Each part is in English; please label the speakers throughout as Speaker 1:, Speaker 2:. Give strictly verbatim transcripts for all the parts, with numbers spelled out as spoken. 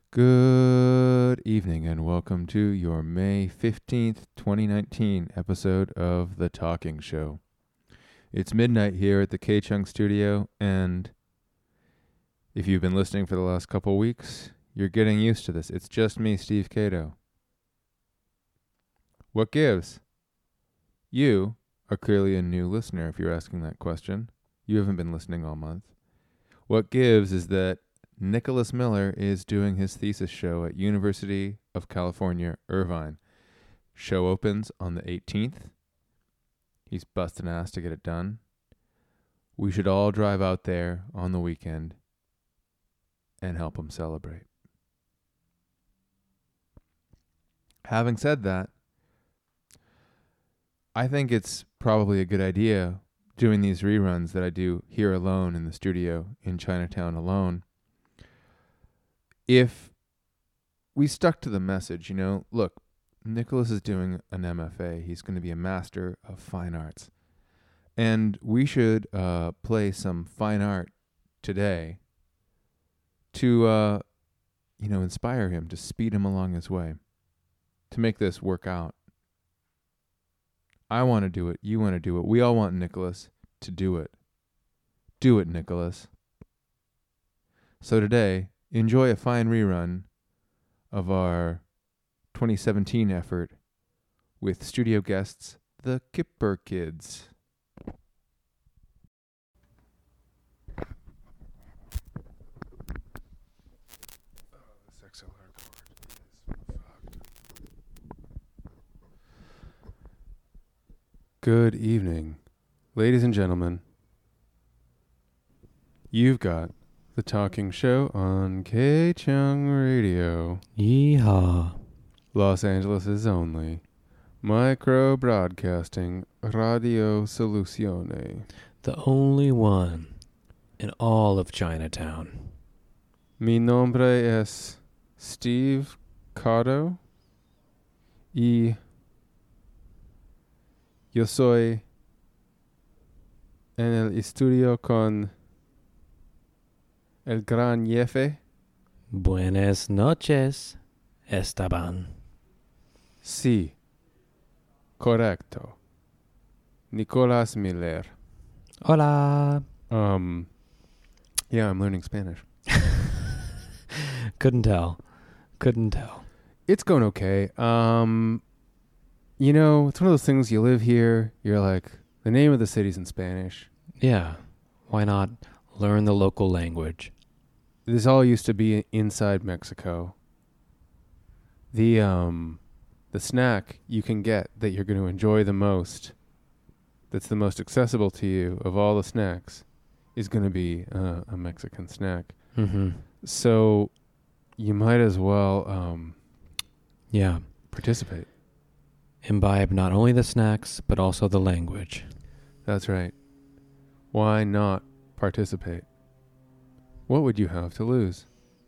Speaker 1: Good evening and welcome to your May fifteenth, twenty nineteen episode of The Talking Show. It's midnight here at the K-Chung studio, and if you've been listening for the last couple weeks, you're getting used to this. It's just me, Steve Cato. What gives? You are clearly a new listener if you're asking that question. You haven't been listening all month. What gives is that Nicholas Miller is doing his thesis show at University of California, Irvine. Show opens on the eighteenth. He's busting ass to get it done. We should all drive out there on the weekend and help him celebrate. Having said that, I think it's probably a good idea doing these reruns that I do here alone in the studio in Chinatown alone. If we stuck to the message, you know, look, Nicholas is doing an M F A. He's going to be a Master of Fine Arts. And we should uh, play some fine art today to, uh, you know, inspire him, to speed him along his way, to make this work out. I want to do it. You want to do it. We all want Nicholas to do it. Do it, Nicholas. So today, enjoy a fine rerun of our twenty seventeen effort with studio guests, the Kipper Kids. Oh, this X L R cord is fucked. Good evening, ladies and gentlemen. You've got The Talking Show on K-Chung Radio.
Speaker 2: Yeehaw.
Speaker 1: Los Angeles' only micro broadcasting Radio Soluzione.
Speaker 2: The only one in all of Chinatown.
Speaker 1: Mi nombre es Steve Cato y yo soy en el estudio con el gran jefe.
Speaker 2: Buenas noches, Esteban.
Speaker 1: Sí, correcto. Nicolás Miller.
Speaker 2: Hola.
Speaker 1: Um, yeah, I'm learning Spanish.
Speaker 2: Couldn't tell. Couldn't tell.
Speaker 1: It's going okay. Um, you know, it's one of those things, you live here, you're like, the name of the city's in Spanish.
Speaker 2: Yeah. Why not learn the local language?
Speaker 1: This all used to be inside Mexico. The, um, the snack you can get that you're going to enjoy the most, that's the most accessible to you of all the snacks, is going to be uh, a Mexican snack.
Speaker 2: Mm-hmm.
Speaker 1: So you might as well um,
Speaker 2: Yeah.
Speaker 1: participate.
Speaker 2: Imbibe not only the snacks, but also the language.
Speaker 1: That's right. Why not participate? What would you have to lose?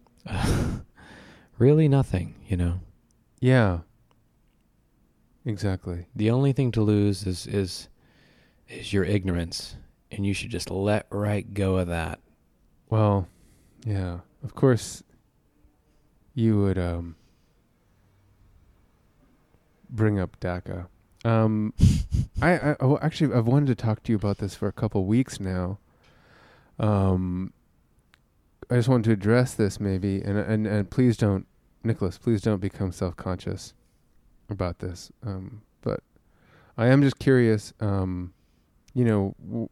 Speaker 2: Really nothing, you know.
Speaker 1: Yeah. Exactly.
Speaker 2: The only thing to lose is is is your ignorance, and you should just let right go of that.
Speaker 1: Well, yeah. Of course, you would um, bring up DACA. Um, I, I oh, actually I've wanted to talk to you about this for a couple weeks now. Um, I just wanted to address this maybe, and and and please don't, Nicholas, please don't become self-conscious about this. Um, but I am just curious. Um, you know, w-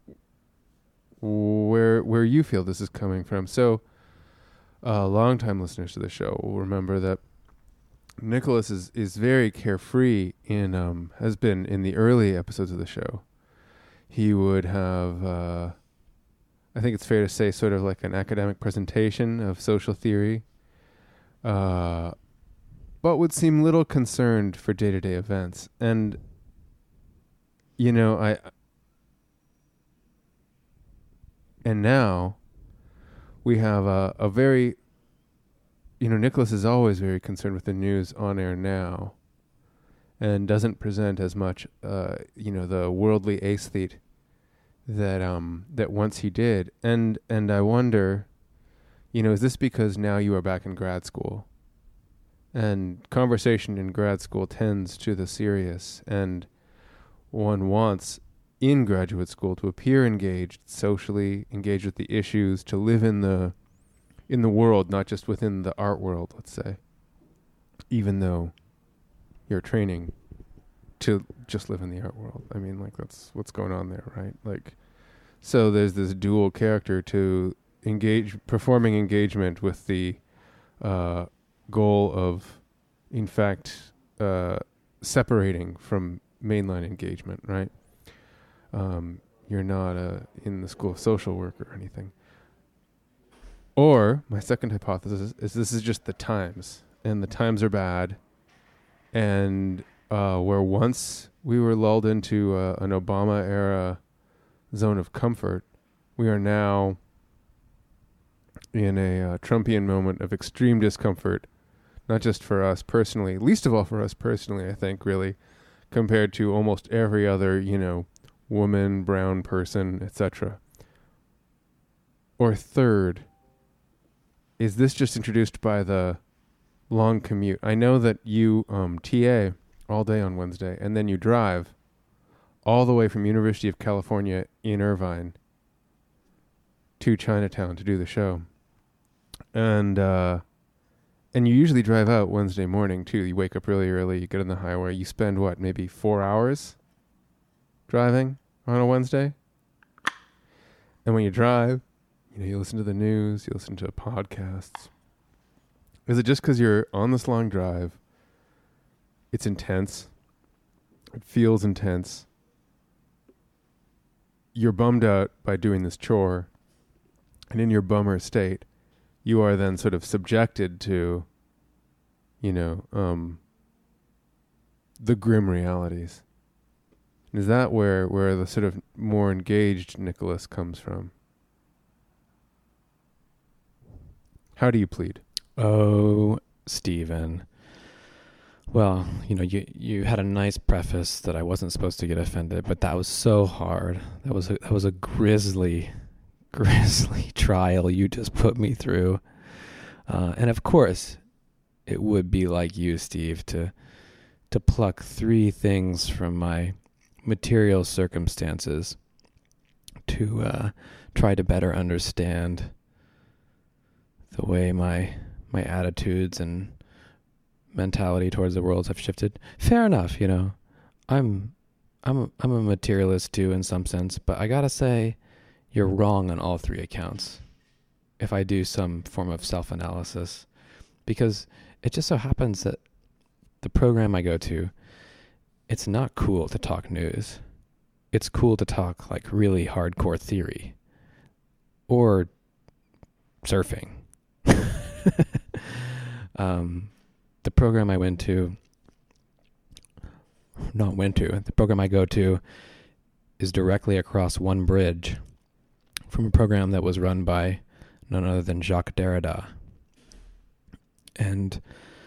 Speaker 1: where where you feel this is coming from. So, uh, longtime listeners to the show will remember that Nicholas is, is very carefree in um has been in the early episodes of the show. He would have, uh, I think it's fair to say, sort of like an academic presentation of social theory, uh, but would seem little concerned for day-to-day events. And, you know, I... And now we have a, a very, you know, Nicholas is always very concerned with the news on air now and doesn't present as much, uh, you know, the worldly aesthete that um that once he did. And and I wonder, you know, is this because now you are back in grad school And conversation in grad school tends to the serious, and one wants in graduate school to appear engaged socially, engaged with the issues, to live in the in the world, not just within the art world, let's say. Even though you're training to just live in the art world. I mean, like, that's what's going on there, right? Like, so there's this dual character to engage, performing engagement with the uh, goal of, in fact, uh, separating from mainline engagement, right? Um, you're not uh, in the school of social work or anything. Or my second hypothesis is this is just the times, and the times are bad, and uh, where once we were lulled into uh, an Obama era zone of comfort, we are now in a uh, Trumpian moment of extreme discomfort, not just for us personally, least of all for us personally, I think, really, compared to almost every other, you know, woman, brown person, et cetera. Or third, is this just introduced by the long commute? I know that you um, T A all day on Wednesday, and then you drive all the way from University of California in Irvine to Chinatown to do the show. And uh, and you usually drive out Wednesday morning, too. You wake up really early, you get on the highway, you spend, what, maybe four hours driving on a Wednesday? And when you drive, you know, you listen to the news, you listen to podcasts. Is it just because you're on this long drive, it's intense, it feels intense, you're bummed out by doing this chore, and in your bummer state, you are then sort of subjected to, you know, um, the grim realities. Is that where, where the sort of more engaged Nicholas comes from? How do you plead?
Speaker 2: Oh, Stephen. Well, you know, you, you had a nice preface that I wasn't supposed to get offended, but that was so hard. That was a, that was a grisly, grisly trial you just put me through. Uh, and of course, it would be like you, Steve, to to pluck three things from my material circumstances to uh, try to better understand the way my my attitudes and mentality towards the world have shifted. Fair enough, you know. I'm I'm a, I'm a materialist too in some sense, but I gotta say, you're wrong on all three accounts. If I do some form of self-analysis, because it just so happens that the program I go to, it's not cool to talk news. It's cool to talk like really hardcore theory or surfing. um, the program I went to, not went to, the program I go to is directly across one bridge from a program that was run by none other than Jacques Derrida. And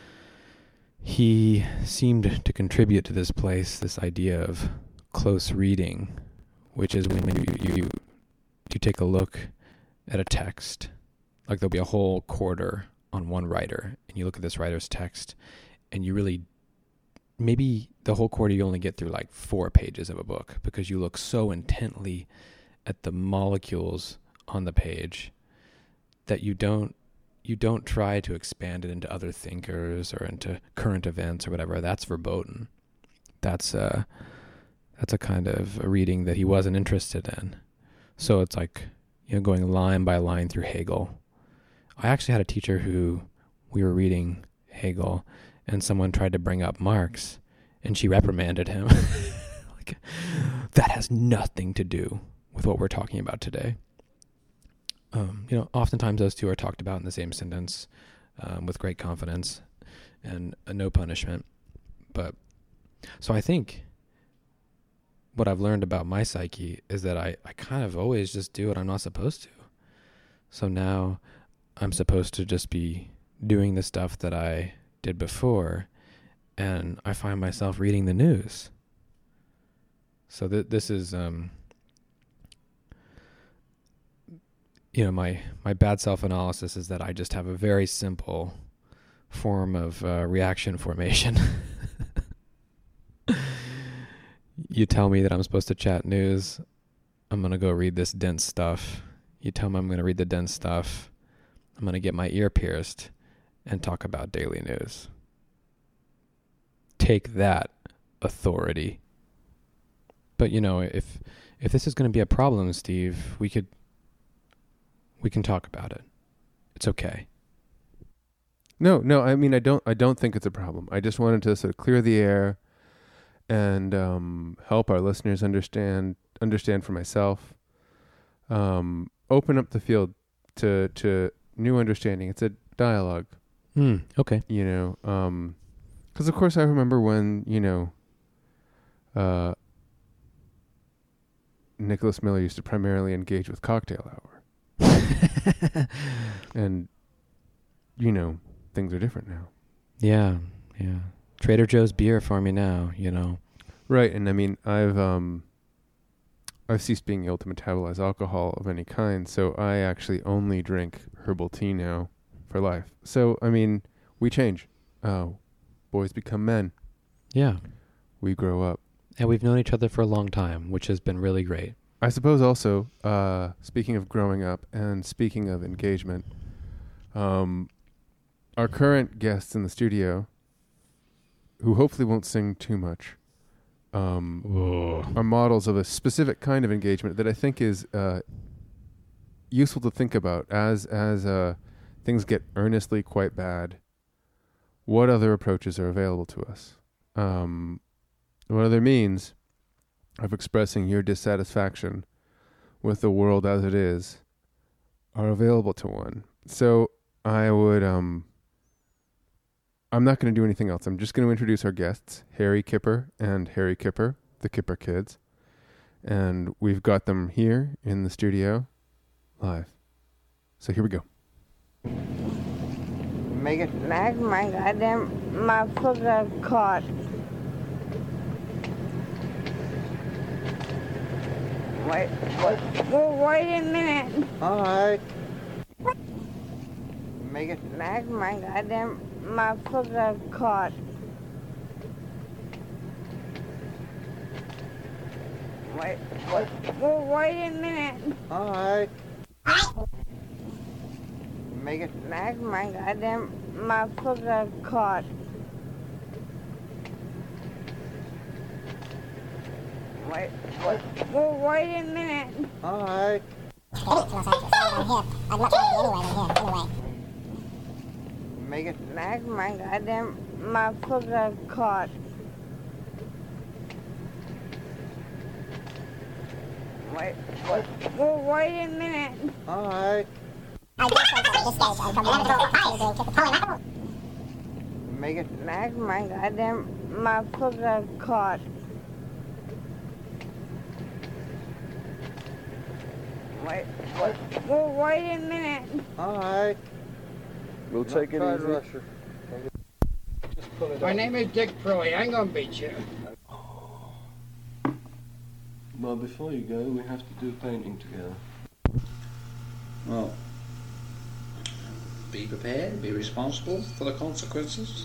Speaker 2: he seemed to contribute to this place, this idea of close reading, which is when you, you, you take a look at a text, like there'll be a whole quarter on one writer, and you look at this writer's text, and you really, maybe the whole quarter you only get through like four pages of a book, because you look so intently at the molecules on the page that you don't you don't try to expand it into other thinkers or into current events or whatever. That's verboten. That's uh that's a kind of a reading that he wasn't interested in. So it's like, you know, going line by line through Hegel. I actually had a teacher who, we were reading Hegel, and someone tried to bring up Marx, and she reprimanded him. Like, that has nothing to do with what we're talking about today. Um, you know, oftentimes those two are talked about in the same sentence, um, with great confidence and uh, no punishment. But so I think what I've learned about my psyche is that I, I kind of always just do what I'm not supposed to. So now I'm supposed to just be doing the stuff that I did before, and I find myself reading the news. So th- this is, um, you know, my, my bad self-analysis is that I just have a very simple form of uh, reaction formation. You tell me that I'm supposed to chat news. I'm going to go read this dense stuff. You tell me I'm going to read the dense stuff. I'm going to get my ear pierced and talk about daily news. Take that, authority. But, you know, if if this is going to be a problem, Steve, we could we can talk about it. It's okay.
Speaker 1: No, no, I mean I don't I don't think it's a problem. I just wanted to sort of clear the air and um, help our listeners understand understand for myself. Um, open up the field to to new understanding. It's a dialogue.
Speaker 2: Hmm, okay.
Speaker 1: You know, um, because of course I remember when, you know, uh, Nicholas Miller used to primarily engage with Cocktail Hour. And, you know, things are different now.
Speaker 2: Yeah, yeah. Trader Joe's beer for me now, you know.
Speaker 1: Right, and I mean, I've um, I've ceased being able to metabolize alcohol of any kind, so I actually only drink herbal tea now for life. So, I mean, we change. Uh, boys become men.
Speaker 2: Yeah.
Speaker 1: We grow up.
Speaker 2: And we've known each other for a long time, which has been really great.
Speaker 1: I suppose also, uh, speaking of growing up and speaking of engagement, um, our current guests in the studio, who hopefully won't sing too much, um, are models of a specific kind of engagement that I think is uh, useful to think about as as uh, things get earnestly quite bad. What other approaches are available to us? Um, what other means of expressing your dissatisfaction with the world as it is are available to one? So I would, um, I'm not going to do anything else. I'm just going to introduce our guests, Harry Kipper and Harry Kipper, the Kipper Kids. And we've got them here in the studio live. So here we go.
Speaker 3: Make it like my goddamn, my foot got caught. Wait, wait, well, wait a minute.
Speaker 4: All right.
Speaker 3: Make it like my goddamn, my foot got caught. Wait, wait, well, wait a minute.
Speaker 4: All right.
Speaker 3: Make it like my goddamn, my foot got caught. Wait, wait, well, wait a minute.
Speaker 4: All right.
Speaker 3: Make it like my goddamn, my foot got caught. Wait, wait, well, wait a minute.
Speaker 4: All right.
Speaker 3: Make it like my goddamn, my foot got caught. Wait, wait, well, wait a minute.
Speaker 4: All right.
Speaker 5: We'll take it
Speaker 4: Try
Speaker 5: easy.
Speaker 4: Rusher. Just pull it
Speaker 6: My
Speaker 4: up.
Speaker 6: name is Dick Pruitt. I ain't gonna beat you.
Speaker 5: Well, before you go, we have to do painting together.
Speaker 7: Well, be prepared, be responsible for the consequences.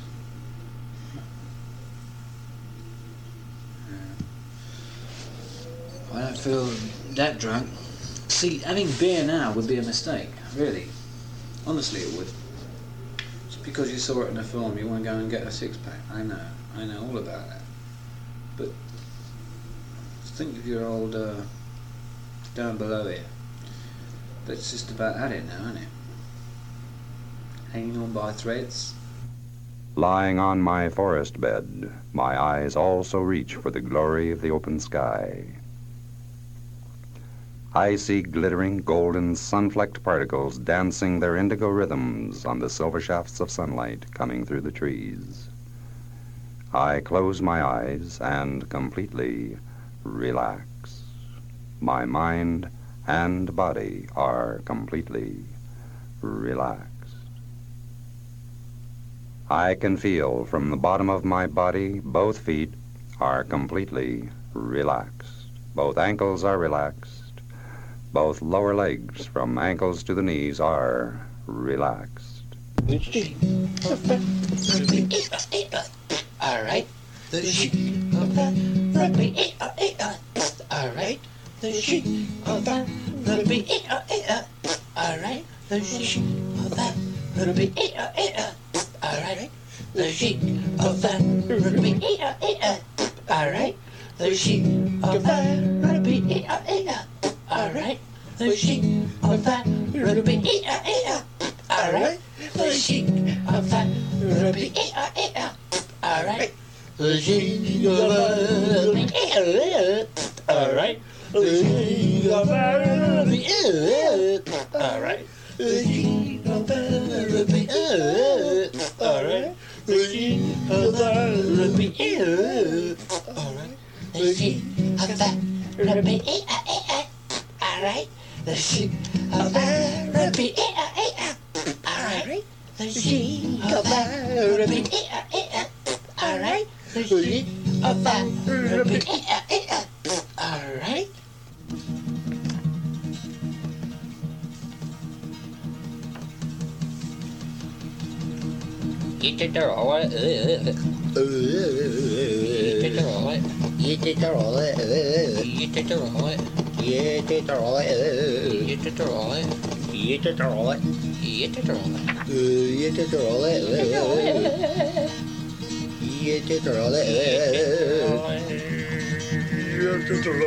Speaker 7: I don't feel that drunk. See, having beer now would be a mistake, really. Honestly, it would. Just because you saw it in a film, you want to go and get a six-pack. I know, I know all about that. But think of your old uh, down below here. That's just about at it now, isn't it? Hanging on by threads.
Speaker 8: Lying on my forest bed, my eyes also reach for the glory of the open sky. I see glittering golden sun-flecked particles dancing their indigo rhythms on the silver shafts of sunlight coming through the trees. I close my eyes and completely relax. My mind and body are completely relaxed. I can feel from the bottom of my body, both feet are completely relaxed. Both ankles are relaxed. Both lower legs from ankles to the knees are relaxed.
Speaker 7: the sheep of rugby. All right, the sheep of rugby. All right, the sheep of rugby. All right, the sheep of rugby. All right, the sheep of rugby. All right, the sheep of rugby. All right, the sheep of rugby. All right, the sheep of rugby. All right, the sheep of rugby. All right, the sheep of rugby. All right, the sheep of rugby. All right, the sheep of rugby. All right, the sheep of rugby. All right, the sheep of rugby. All right, the sheep of rugby. All right, the sheep of rugby. All right. You did the roll. You did the roll. You did the roll. You did the roll. You did the roll. You did the roll. You did the roll. You did the roll. You did the roll. You did the roll. You did the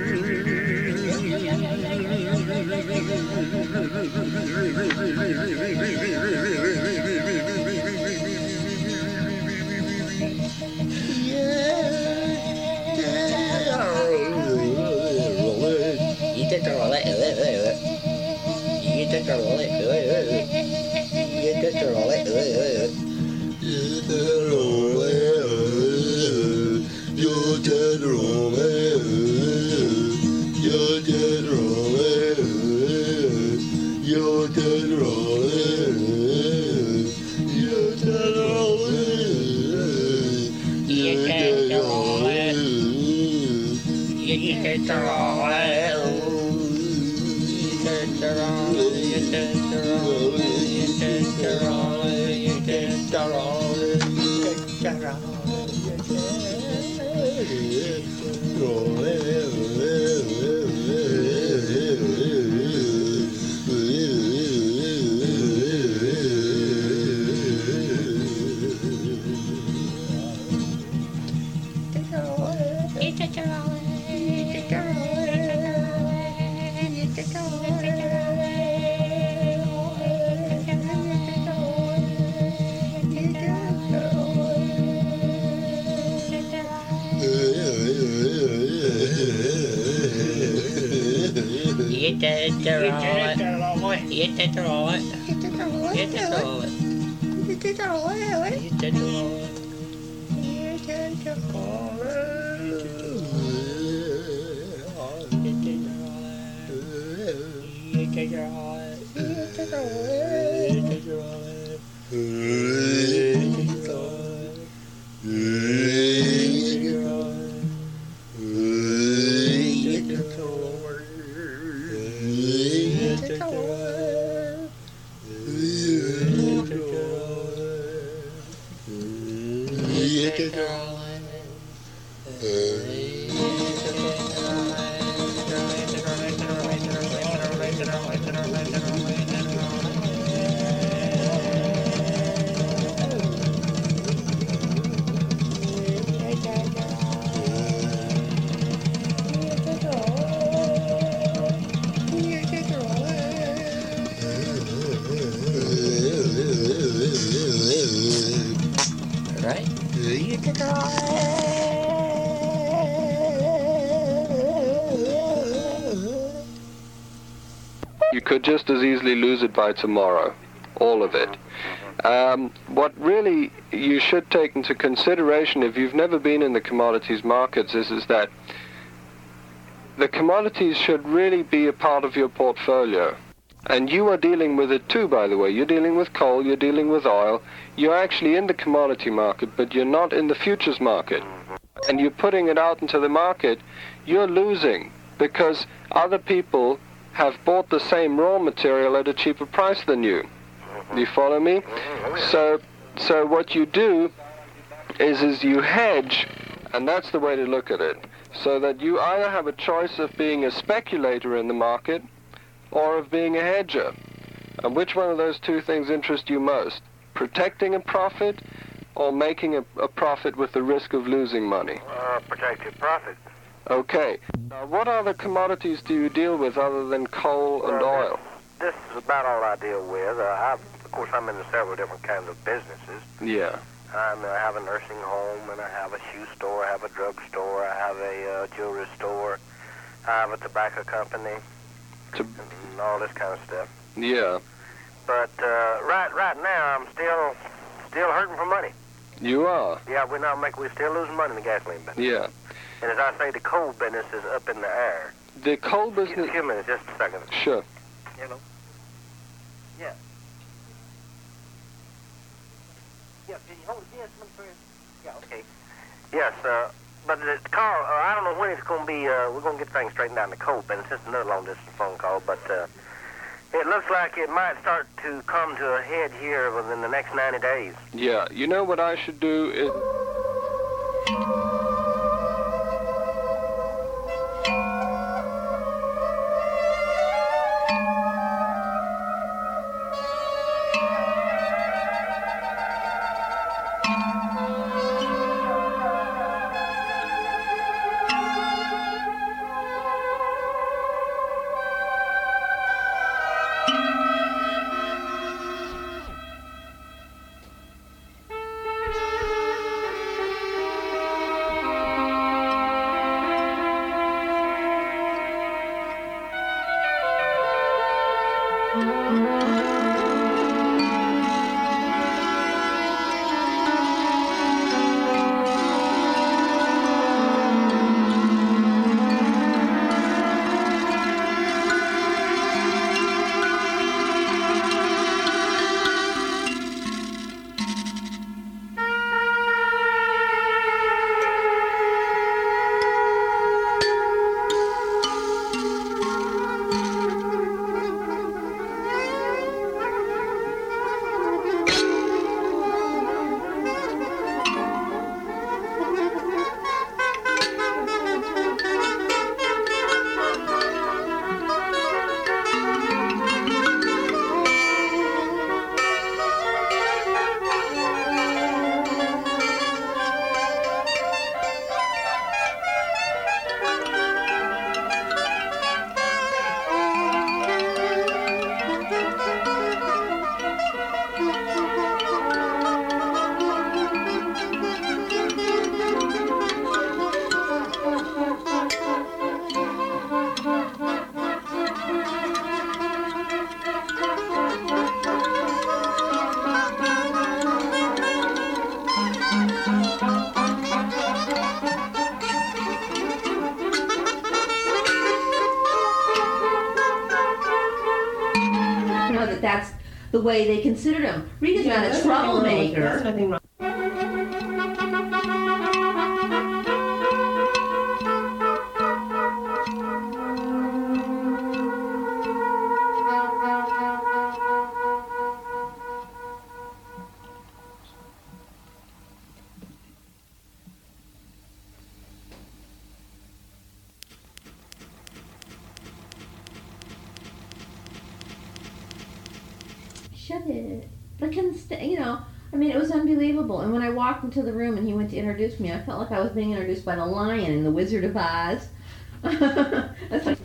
Speaker 5: You could just as easily lose it by tomorrow, all of it. Um, what really you should take into consideration if you've never been in the commodities markets is, is that the commodities should really be a part of your portfolio. And you are dealing with it too, by the way. You're dealing with coal, you're dealing with oil. You're actually in the commodity market, but you're not in the futures market. And you're putting it out into the market, you're losing because other people have bought the same raw material at a cheaper price than you. You follow me? So, so what you do is, is you hedge, and that's the way to look at it. So that you either have a choice of being a speculator in the market or of being a hedger. And which one of those two things interest you most? Protecting a profit or making a, a profit with the risk of losing money?
Speaker 9: Uh, protect your profit.
Speaker 5: Okay. Now, what other commodities do you deal with other than coal and
Speaker 9: Uh,
Speaker 5: oil?
Speaker 9: This is about all I deal with. Uh, I've, of course, I'm in several different kinds of businesses.
Speaker 5: Yeah.
Speaker 9: I'm, I have a nursing home, and I have a shoe store, I have a drug store, I have a uh, jewelry store, I have a tobacco company,
Speaker 5: To,
Speaker 9: and all this kind of stuff.
Speaker 5: yeah.
Speaker 9: But uh, right, right now, I'm still, still hurting for money.
Speaker 5: You are?
Speaker 9: Yeah, we're not making. We're still losing money in the gasoline business.
Speaker 5: Yeah.
Speaker 9: And as I say, the coal business is up in the air.
Speaker 5: The coal business...
Speaker 9: Excuse me, just a second.
Speaker 5: Sure.
Speaker 9: Hello. Yeah. Yeah, can you hold it? Yes, yeah, okay. Yes, uh, but the call, uh, I don't know when it's going to be, uh, we're going to get things straightened out in the coal business. It's another long-distance phone call, but uh, it looks like it might start to come to a head here within the next ninety days.
Speaker 5: Yeah. You know what I should do is...
Speaker 10: That's the way they considered him. Rita's
Speaker 11: Yeah,
Speaker 10: not a
Speaker 11: there's nothing wrong with-
Speaker 10: troublemaker.
Speaker 11: There's nothing wrong.
Speaker 10: Shut it. I couldn't stay, you know. I mean, it was unbelievable. And when I walked into the room and he went to introduce me, I felt like I was being introduced by the lion in The Wizard of Oz. That's like...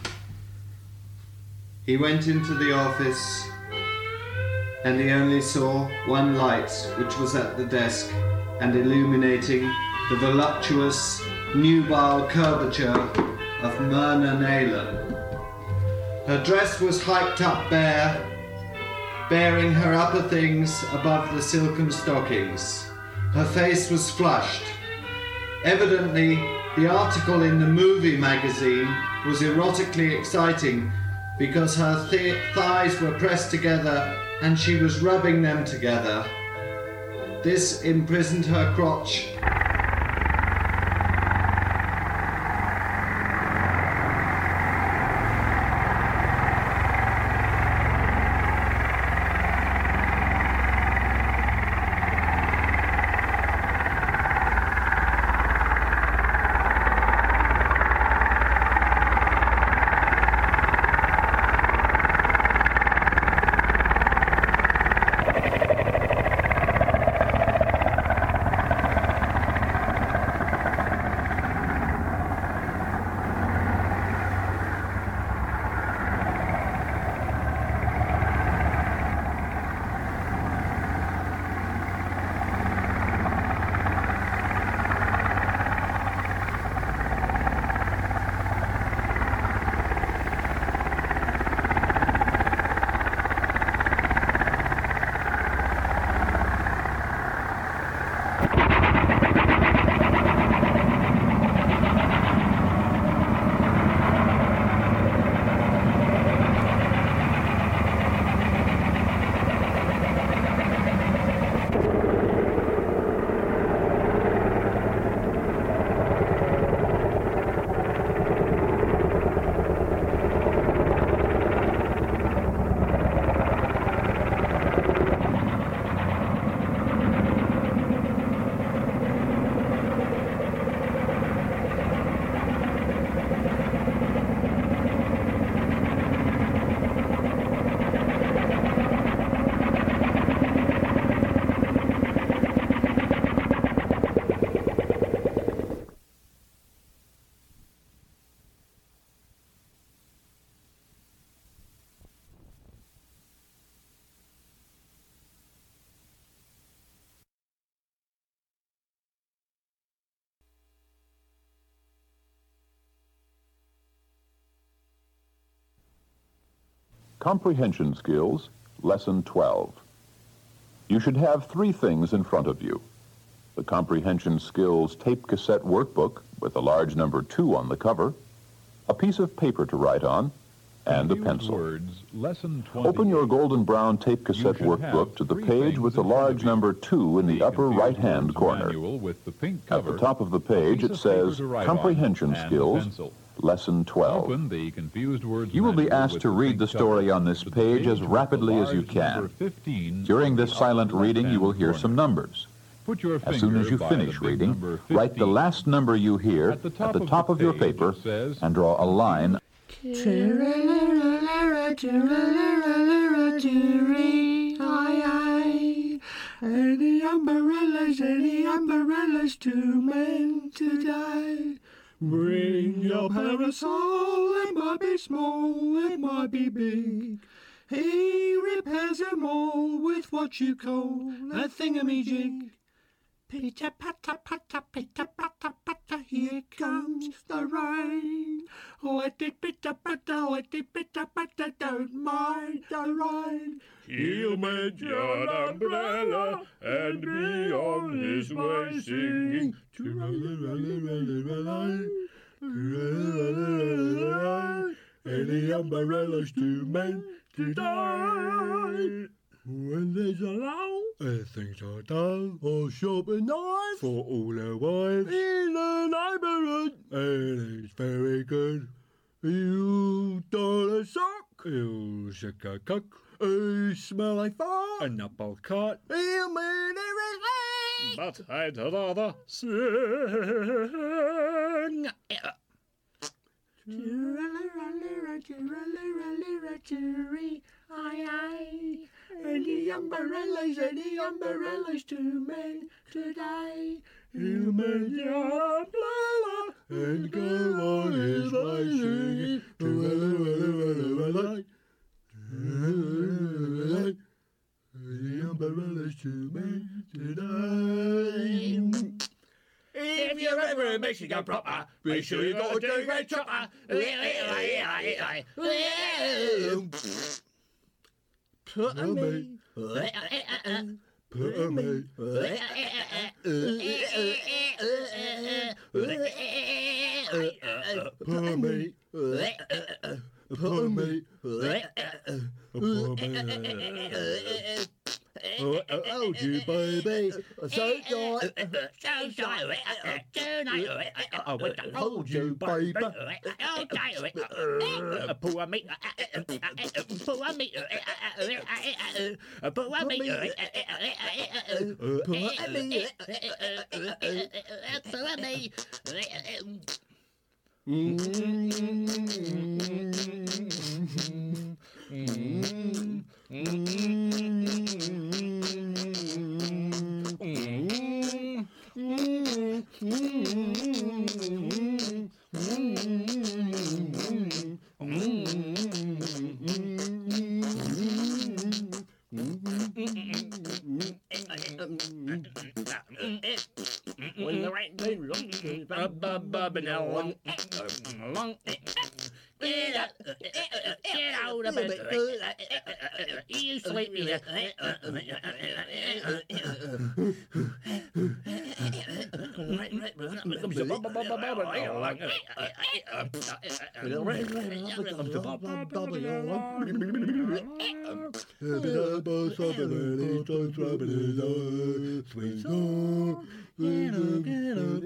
Speaker 12: He went into the office and he only saw one light, which was at the desk and illuminating the voluptuous, nubile curvature of Myrna Nayland. Her dress was hiked up bare, bearing her upper things above the silken stockings. Her face was flushed. Evidently, the article in the movie magazine was erotically exciting because her th- thighs were pressed together and she was rubbing them together. This imprisoned her crotch.
Speaker 11: Comprehension Skills, Lesson twelve. You should have three things in front of you. The Comprehension Skills tape cassette workbook with a large number two on the cover, a piece of paper to write on, and a pencil.
Speaker 13: Words, lesson
Speaker 11: Open your golden brown tape cassette workbook to the page with the large number two in the upper right-hand corner.
Speaker 13: With the pink
Speaker 11: At the top of the page it says Comprehension Skills, Lesson twelve.
Speaker 13: Open the confused words
Speaker 11: You will be
Speaker 13: manual
Speaker 11: asked
Speaker 13: with
Speaker 11: to
Speaker 13: the
Speaker 11: read
Speaker 13: pink
Speaker 11: the story
Speaker 13: cover.
Speaker 11: on this
Speaker 13: The
Speaker 11: page as
Speaker 13: with
Speaker 11: rapidly
Speaker 13: the
Speaker 11: as you
Speaker 13: large
Speaker 11: can.
Speaker 13: number fifteen
Speaker 11: During this
Speaker 13: on the
Speaker 11: silent
Speaker 13: upper
Speaker 11: reading, you will
Speaker 13: left-hand
Speaker 11: hear some
Speaker 13: corner.
Speaker 11: numbers.
Speaker 13: Put your
Speaker 11: As soon as you
Speaker 13: finger by
Speaker 11: finish
Speaker 13: the big
Speaker 11: reading,
Speaker 13: number
Speaker 11: write the
Speaker 13: fifteen.
Speaker 11: last number you hear
Speaker 13: At the
Speaker 11: at
Speaker 13: top
Speaker 11: the
Speaker 13: of
Speaker 11: top
Speaker 13: the
Speaker 11: of your
Speaker 13: page,
Speaker 11: paper
Speaker 13: it says,
Speaker 11: and draw a line.
Speaker 14: Any umbrellas, any umbrellas, two men to die. Bring your parasol, it might be small, it might be big. He repairs them all with what you call a thingamajig. Pitter patter patter pitter patter patter, here comes the rain. Let it pitter patter, let it pitter patter, don't mind the rain. He'll mend your umbrella and be on his way singing. Any umbrellas to mend to die. When there's a lull, and things are dull, or sharp a knife for all our wives in the neighbourhood, and it's very good. You don't a sock, you sick a cock, you smell like fart, an apple cut, you mean everything, but I'd rather sing. Aye, aye. Any umbrellas, any umbrellas to mend today. He'll mend your umbrella and go on his way singing. Any umbrellas to mend today. If you're ever in Mexico proper, be sure you got a dirty red chopper. Put on me. Put on me. Put on me. Put on me. Oh, oh, oh, you baby, so shy, so shy, tonight. I want to hold you, baby. Poor me, poor me, poor me, poor me, when the right day runs, along, along. Get up, get out of bed. You sleepy. Sweet song, get up, get up,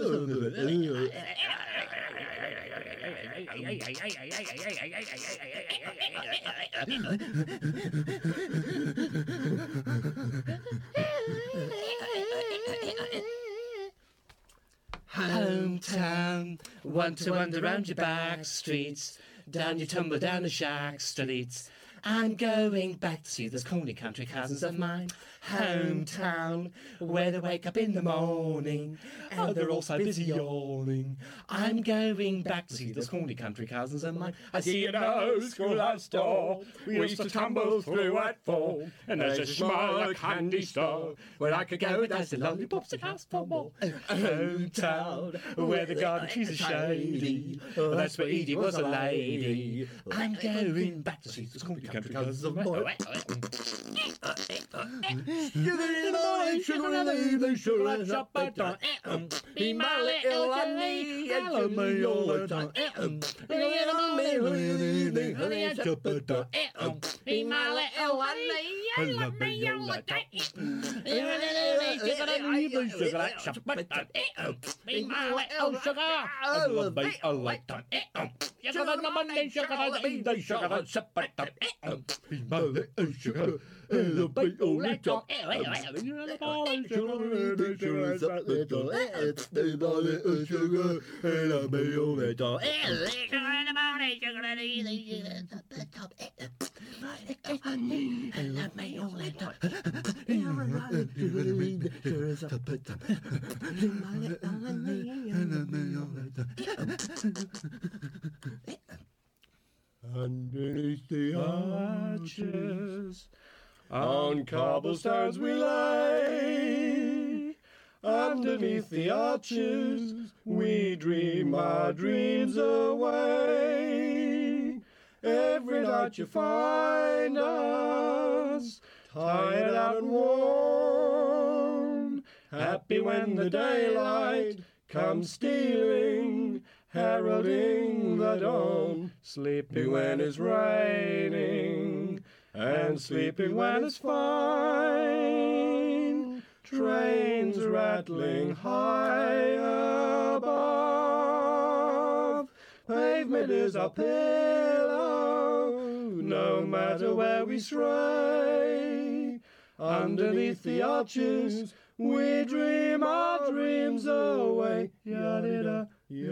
Speaker 14: Hometown, want to wander round your back streets, down you tumble down the shack streets. I'm going back to see those corny country cousins of mine. hometown, where they wake up in the morning, oh, they're all so busy yawning. I'm going back to see those corny country cousins of mine. I see an old schoolhouse door we used to tumble through at four, and there's a small candy store where I could go dance the lollipops and house for more. Hometown, where the garden trees are shady, oh, that's where Edie was a lady. I'm going back to see those corny country cousins of mine. Sugar in the morning, sugar in the evening, sugar and shop at dawn. Be my little honey, and love me all the time. Sugar in the morning, honey in the evening, honey and shop at dawn. Be my little honey, and love me all the time. Sugar in the evening, sugar and shop at dawn. Be my little sugar, and love me all the time. Sugar in the morning, sugar in the evening, sugar and shop at dawn. Be my little sugar, and love me all the time. Underneath the arches, on cobblestones we lay. Underneath the arches, we dream our dreams away. Every night you find us, tired out and worn, happy when the daylight comes stealing, heralding the dawn, sleeping when it's raining, and sleeping when it's fine. Trains rattling high above, pavement is our pillow, no matter where we stray. Underneath the arches, we dream our dreams away. Yadida,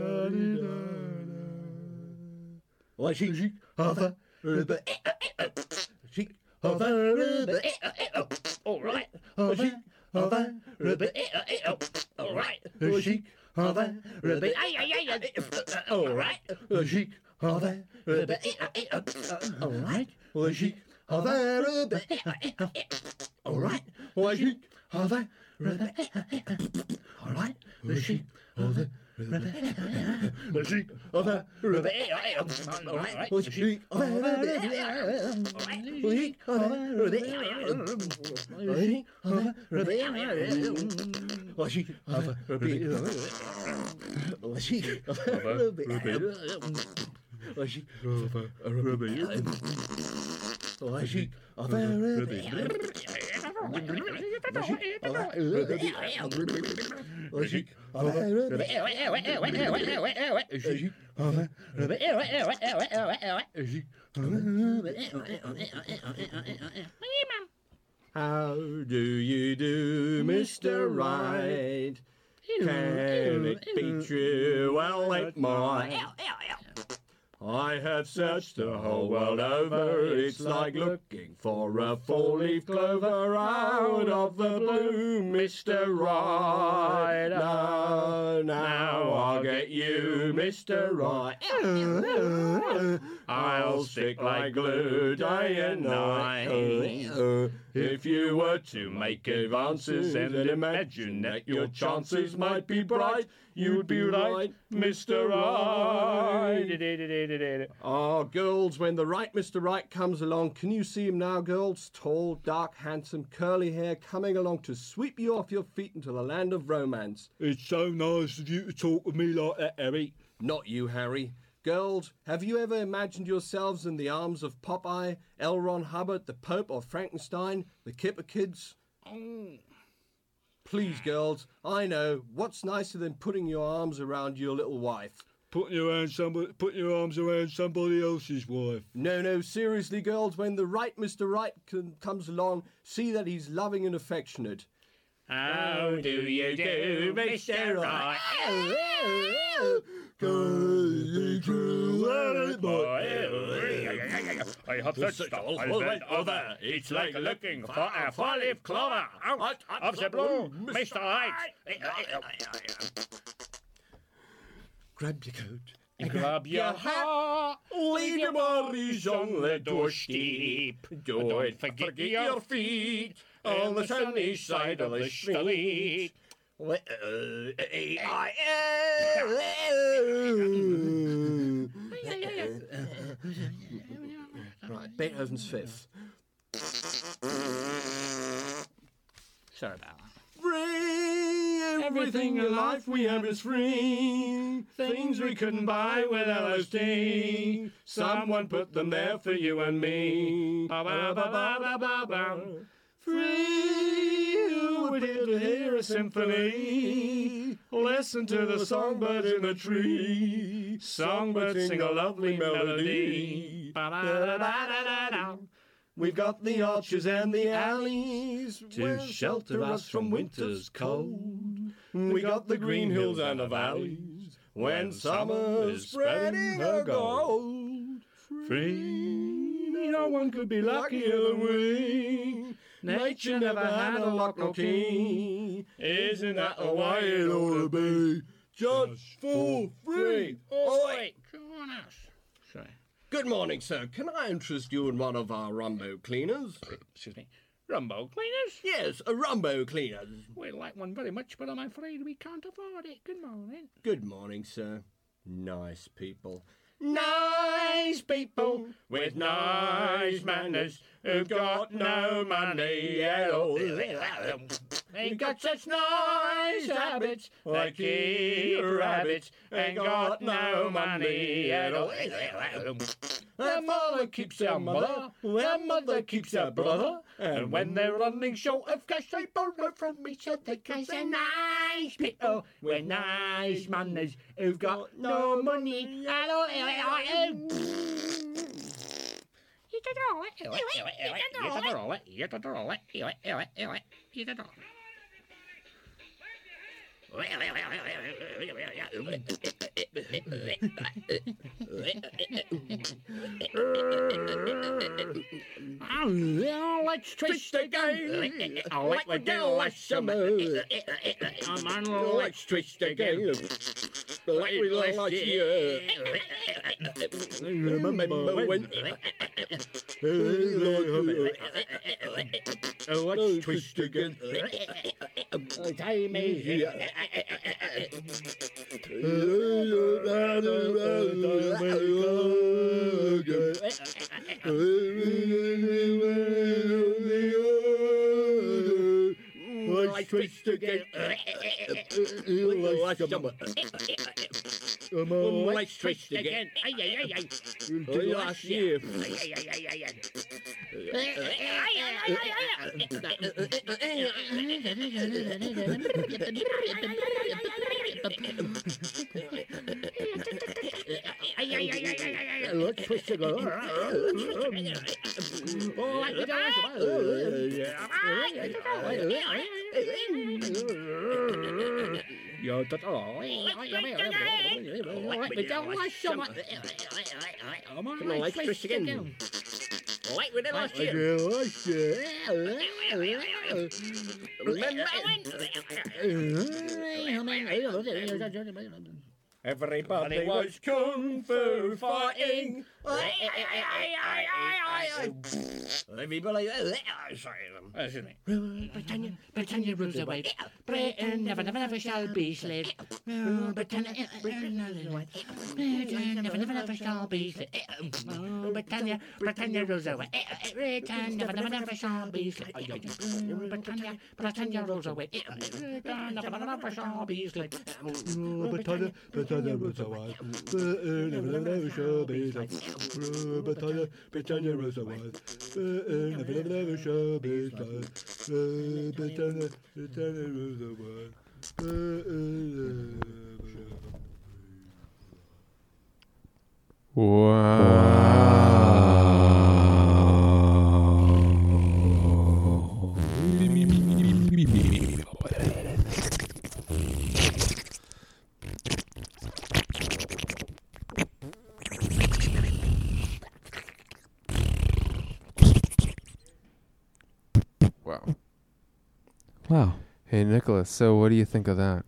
Speaker 14: yadida. Why she she of a she of a all right. She of a all right. She of a all right. She of a all right. She of a all right. Why she of a all right. She of a the sheik of a river, all right. The sheik of a river, the sheik of a river, the sheik of a river, the sheik of a river, the sheik of a river, the sheik of a river, the sheik of a river. How do you do, Mister Right? Can it be true? Well, it might. I have searched the whole world over, it's like looking for a four-leaf clover out of the blue, Mister Right. Now, now I'll get you, Mister Right. I'll stick like glue day and night. If you were to make advances and imagine that your chances might be bright, you'd be right, Mister Right. Ah, girls, when the right Mister Right comes along, can you see him now, girls? Tall, dark, handsome, curly hair, coming along to sweep you off your feet into the land of romance. It's so nice of you to talk to me like that, Harry.
Speaker 12: Not you, Harry. Girls, have you ever imagined yourselves in the arms of Popeye, L. Ron Hubbard, the Pope, or Frankenstein, the Kipper Kids? Oh. Please, girls, I know. What's nicer than putting your arms around your little wife?
Speaker 14: Putting your, around somebody, putting your arms around somebody else's wife.
Speaker 12: No, no, seriously, girls, when the right Mister Right c- comes along, see that he's loving and affectionate.
Speaker 14: How do you do, Mister Right? I have searched all and over. It's like looking for a four-leaf clover out of the blue, Mister Light.
Speaker 15: Grab your coat.
Speaker 14: Grab your hat, leave your worries on the doorstep. Don't forget your feet on the sunny side of the street.
Speaker 15: Right, Beethoven's Fifth.
Speaker 14: Sorry about that.
Speaker 15: Free, everything in life we have is free. Things we couldn't buy with L S D. Someone put them there for you and me. Ba ba ba ba ba ba ba. Free, who would here to hear a symphony? Listen to the songbirds in the tree. Songbirds sing a lovely melody. Ba ba da da da da. We've got the orchards and the alleys to shelter us from winter's cold. We got the green hills and the valleys when summer is spreading her gold. Free, no one could be luckier than we. Nature never had a lock or key. Isn't that the way it ought to be? Just for free. Oi!
Speaker 14: Join us. Sorry.
Speaker 15: Good morning, sir. Can I interest you in one of our Rumbo cleaners?
Speaker 14: Excuse me. Rumbo cleaners?
Speaker 15: Yes, a Rumbo cleaners.
Speaker 14: We like one very much, but I'm afraid we can't afford it. Good morning.
Speaker 15: Good morning, sir. Nice people. Nice people with nice manners who've got no money at all. Ain't got such nice habits like he rabbits. Ain't got no money at all. Their father keeps their mother, their mother keeps their brother, and when they're running short of cash, they borrow from each other. Cause they're nice people with nice manners who've got no money at all. Let's twist again, like we did last summer. Let's twist again, like we did last year. Remember when? Let's twist again. Time is here. Let's twist again. Let's jump. Let's twist again. Last year. Let's twist again. Yo, that's all. Let's twist again. Like we did last year. Remember? Everybody was kung fu fighting. Everybody, sorry, excuse me.
Speaker 14: Britannia, Britannia rules the world. Britain never, never, never shall be slave. Britannia, Britannia, Britain never, never, never shall be slave. Britannia, Britannia rules the world. Britain never, never, never shall be slave. Britannia, Britannia rules the world. Britain never, never, never shall be slave. Britannia, Britannia rules the world. Britain never, never shall be slave. Britannia, Britannia rules the world. Britain never, never shall be slave. Britannia, Britannia rules the world.
Speaker 1: Hey, Nicholas, so what do you think of that?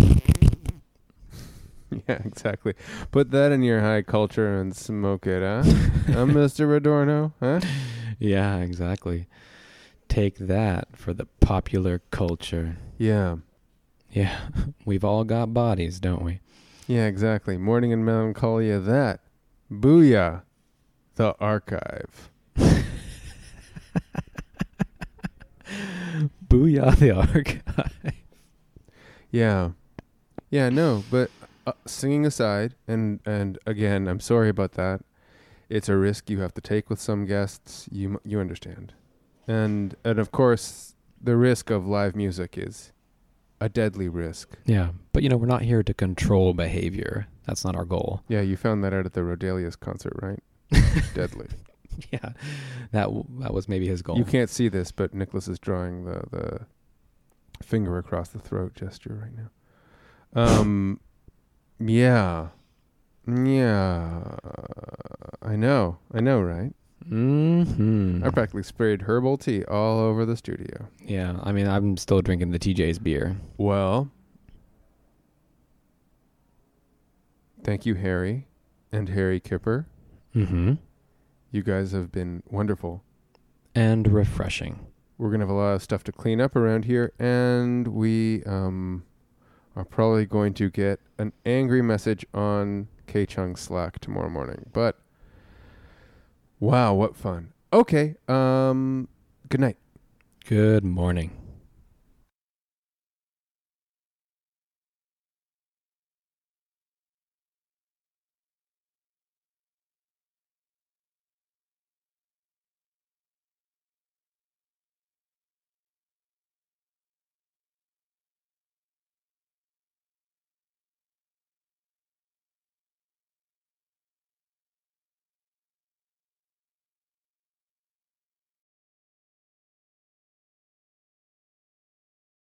Speaker 1: Yeah, exactly. Put that in your high culture and smoke it, huh? I'm Mister Adorno, huh?
Speaker 2: Yeah, exactly. Take that for the popular culture.
Speaker 1: Yeah.
Speaker 2: Yeah, we've all got bodies, don't we?
Speaker 1: Yeah, exactly. Morning and Melancholia, that. Booyah. The Archive.
Speaker 2: Booyah, the Archive.
Speaker 1: Yeah. Yeah, no, but uh, singing aside, and, and again, I'm sorry about that. It's a risk you have to take with some guests. You you understand. And and of course, the risk of live music is a deadly risk.
Speaker 2: Yeah, but you know, we're not here to control behavior. That's not our goal.
Speaker 1: Yeah, you found that out at the Rodelius concert, right? Deadly.
Speaker 2: Yeah, that w- that was maybe his goal.
Speaker 1: You can't see this, but Nicholas is drawing the, the finger across the throat gesture right now. Um, yeah. Yeah. I know. I know, right?
Speaker 2: Mm-hmm.
Speaker 1: I practically sprayed herbal tea all over the studio.
Speaker 2: Yeah, I mean, I'm still drinking the T J's beer.
Speaker 1: Well, thank you, Harry and Harry Kipper.
Speaker 2: Mm-hmm.
Speaker 1: You guys have been wonderful.
Speaker 2: And refreshing.
Speaker 1: We're going to have a lot of stuff to clean up around here, and we um, are probably going to get an angry message on K-Chung Slack tomorrow morning. But, wow, what fun. Okay, um, good night.
Speaker 2: Good morning.